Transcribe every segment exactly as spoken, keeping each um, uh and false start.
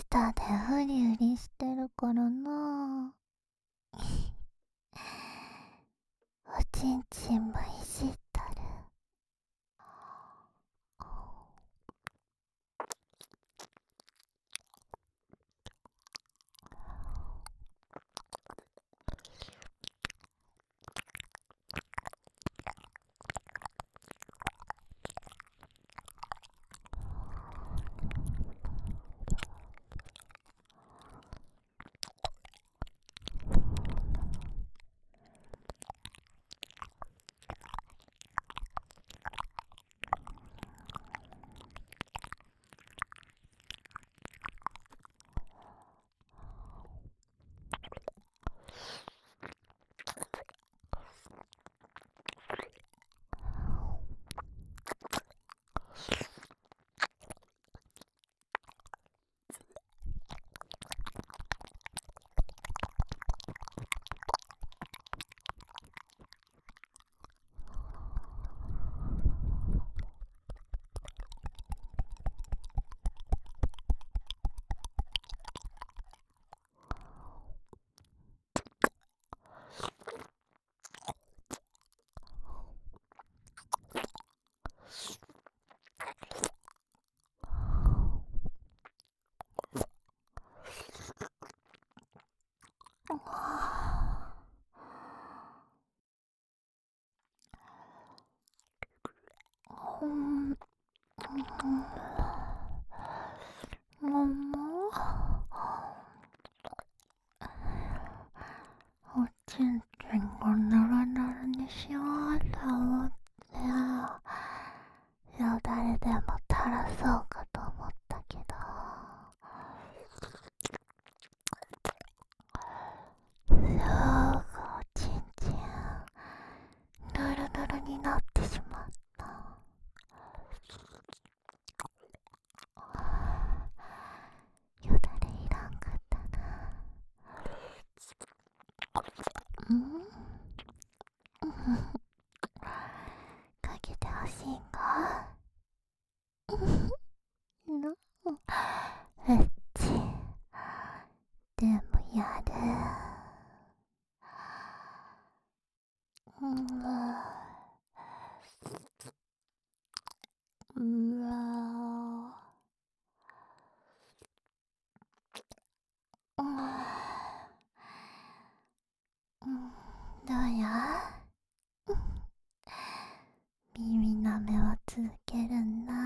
下でフリフリしてるからな。おちんちんもいじったる。うん、ももおちんちんがヌルヌルにしようと思って、よだれでも垂らそうかと思ったけど、すぐおちんちんヌルヌルになってしまった。よだれいらんかったな。うんかけてほしいんか。なうっちでもやる。うんうわうんうんどうや。耳なめは続けるんだ。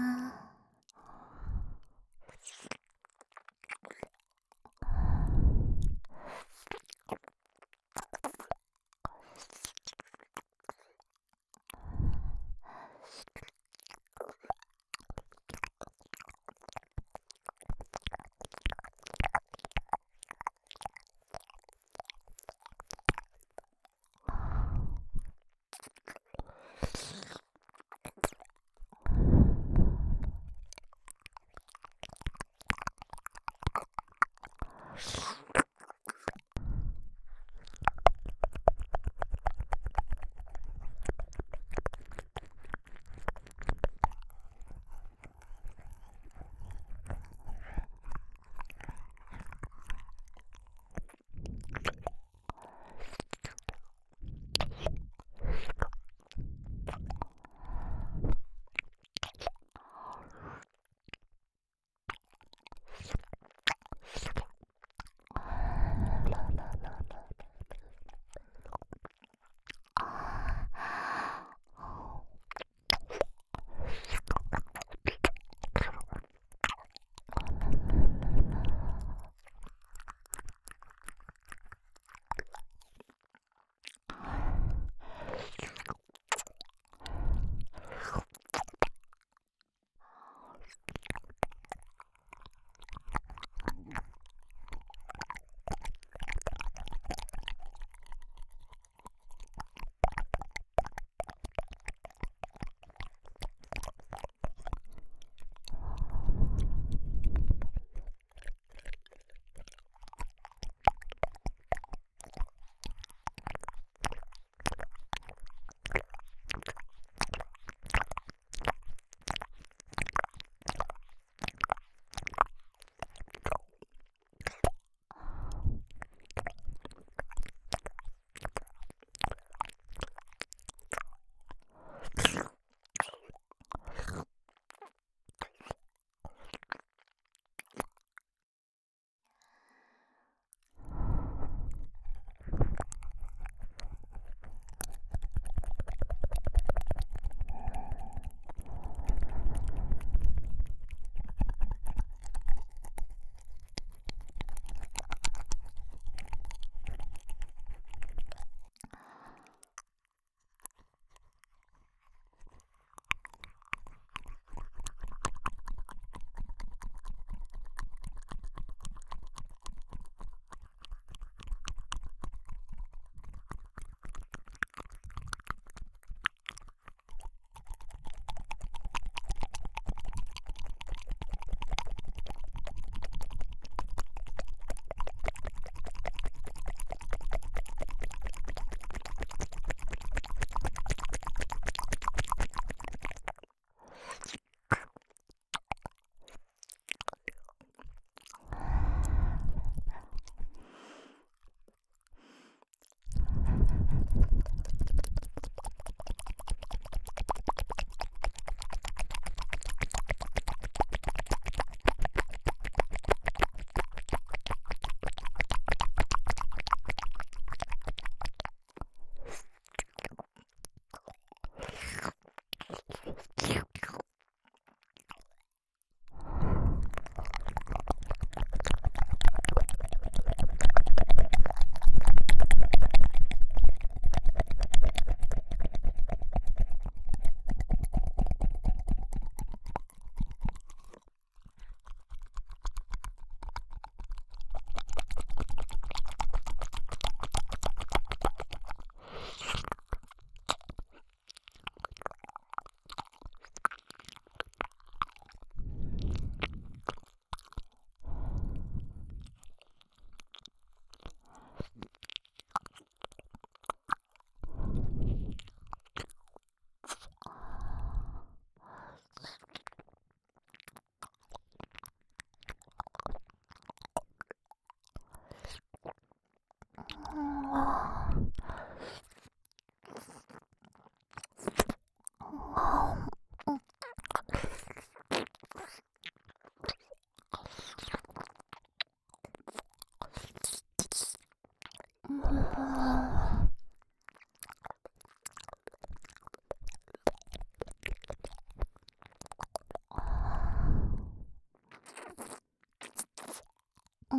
うん。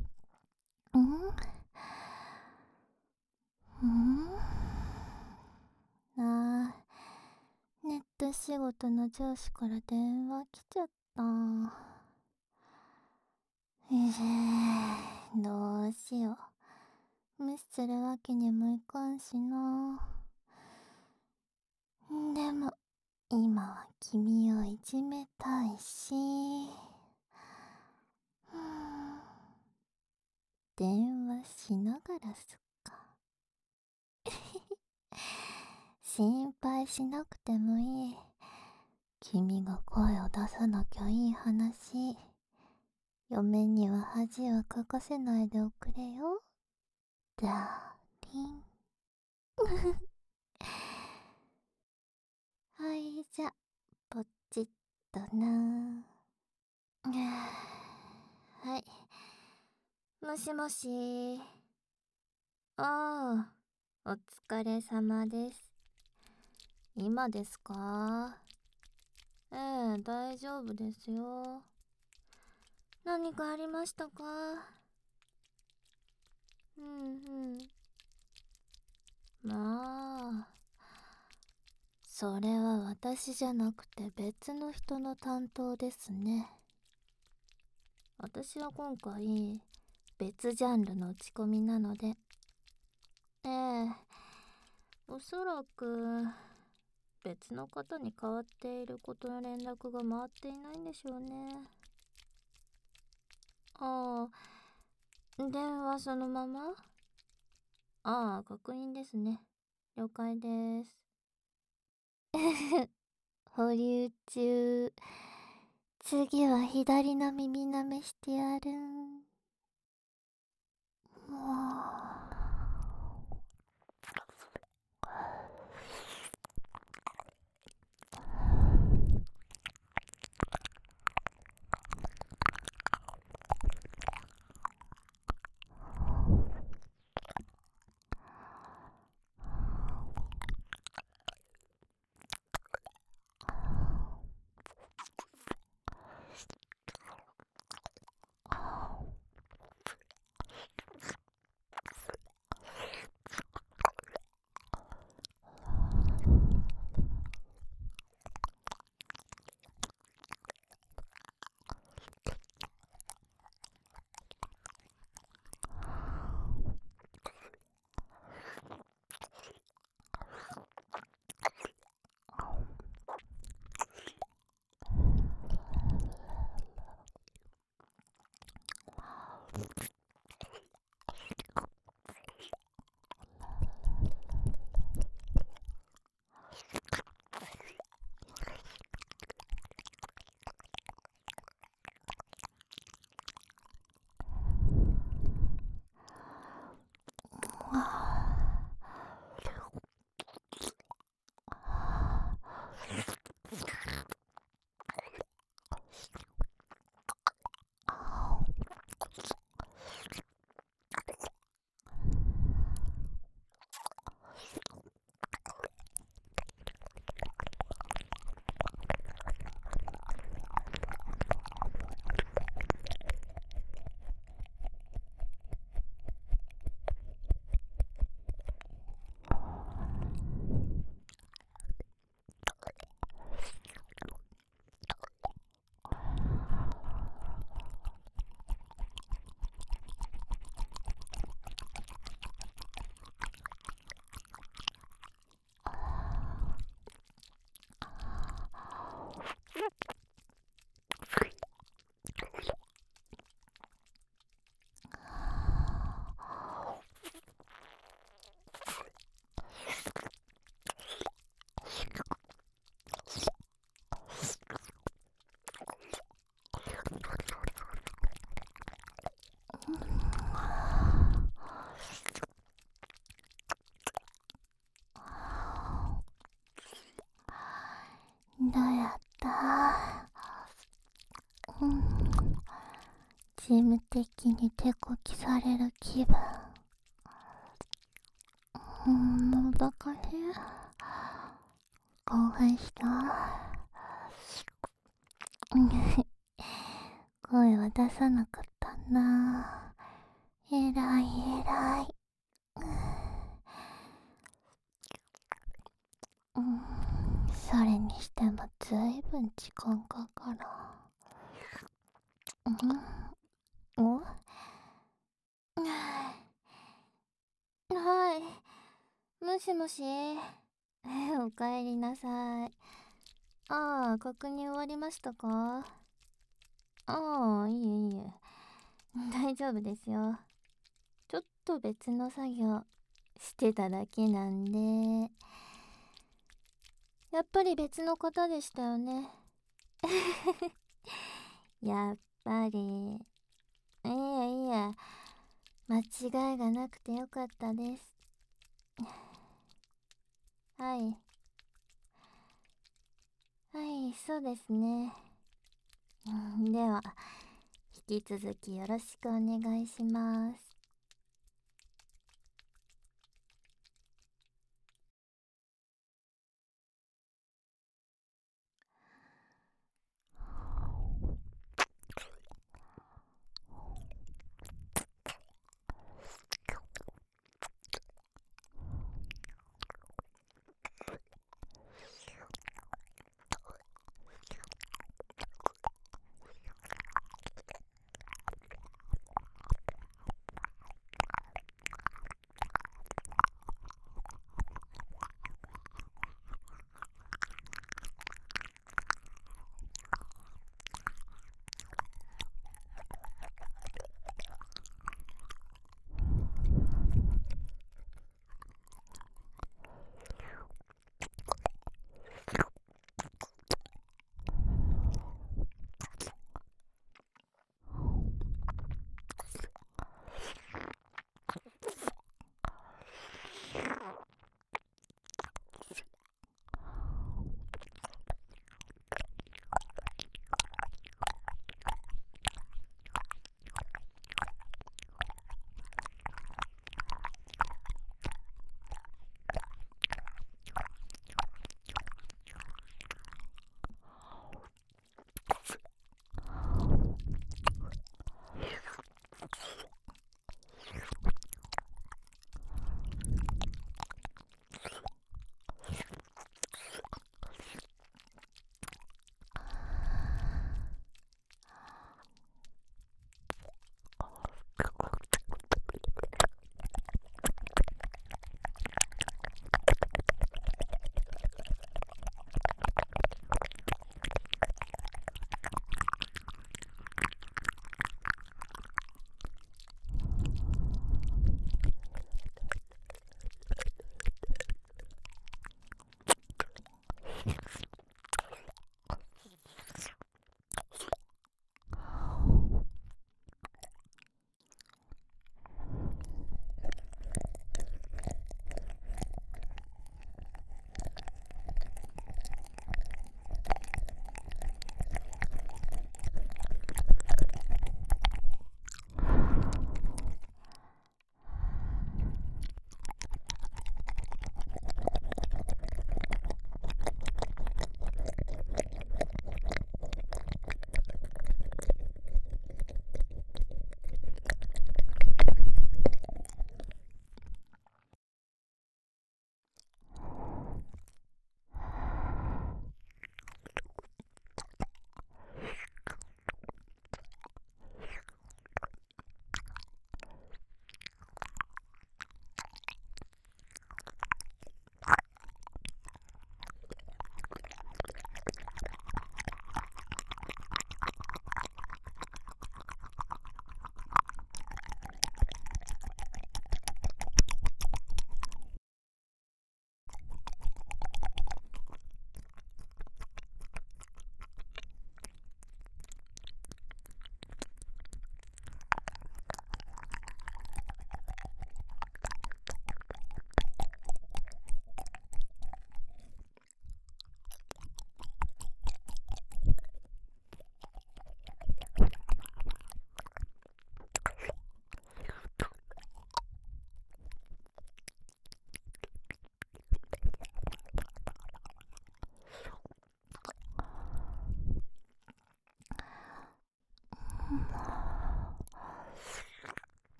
うん。うん。ああ、ネット仕事の上司から電話来ちゃった。ええ、どうしよう。無視するわけにもいかんしな。でも、今は君をいじめたいし。うん、電話しながらすっか。心配しなくてもいい。君が声を出さなきゃいい話。嫁には恥はかかせないでおくれよ。ダーリン。はい、じゃ、ポチッとな。はい。もしもし。ああ、お疲れ様です。今ですか？ええ、大丈夫ですよ。何かありましたか？うんうん。まあ、それは私じゃなくて別の人の担当ですね。私は今回、別ジャンルの打ち込みなので。ええ、おそらく、別の方に変わっていることの連絡が回っていないんでしょうね。ああ、電話そのまま？ああ、確認ですね。了解です。保留中。次は左の耳舐めしてやる。も務的に手こきされる気分。うん、もどかしい。興奮した。声は出さなかったな。えらいえらい。うん、それにしてもずいぶん時間かかる。うん、おはい。もしもし。おかえりなさい。ああ、確認終わりましたか？ああ、いえいえ。大丈夫ですよ。ちょっと別の作業してただけなんで。やっぱり別の方でしたよね。やっぱり。いえいえ、間違いがなくてよかったです。はい。はい、そうですね。では、引き続きよろしくお願いします。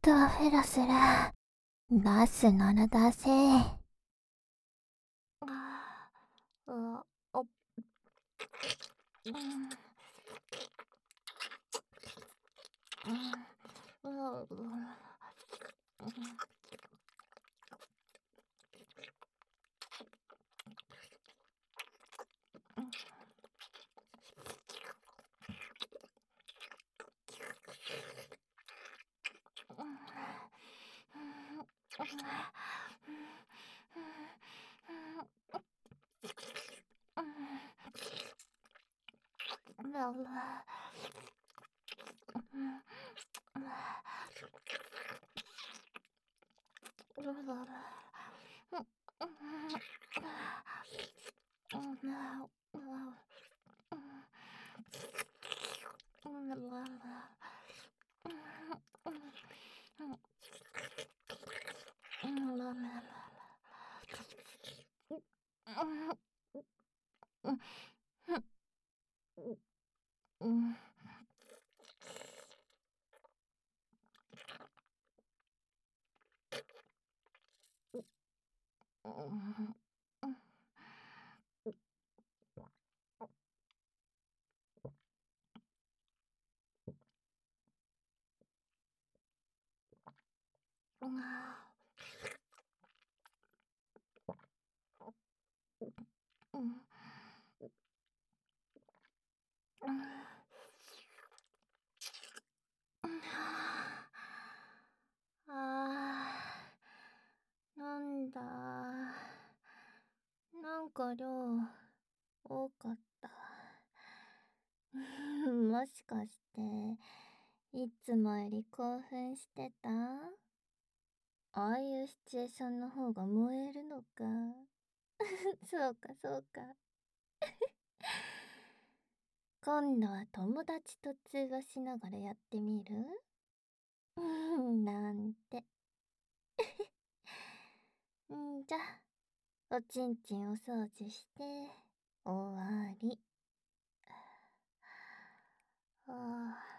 とフェラスラ、出すなら出せ。ああ、あ、うん、うん、うん、ララ、ラララ、うん。あー、なんだ。なんか量多かった。もしかして、いつもより興奮してた？ああいうシチュエーションの方が燃えるのか。そうかそうか。今度は友達と通話しながらやってみる？うん、なんて。んじゃ、おちんちんお掃除して、終わり。ああ。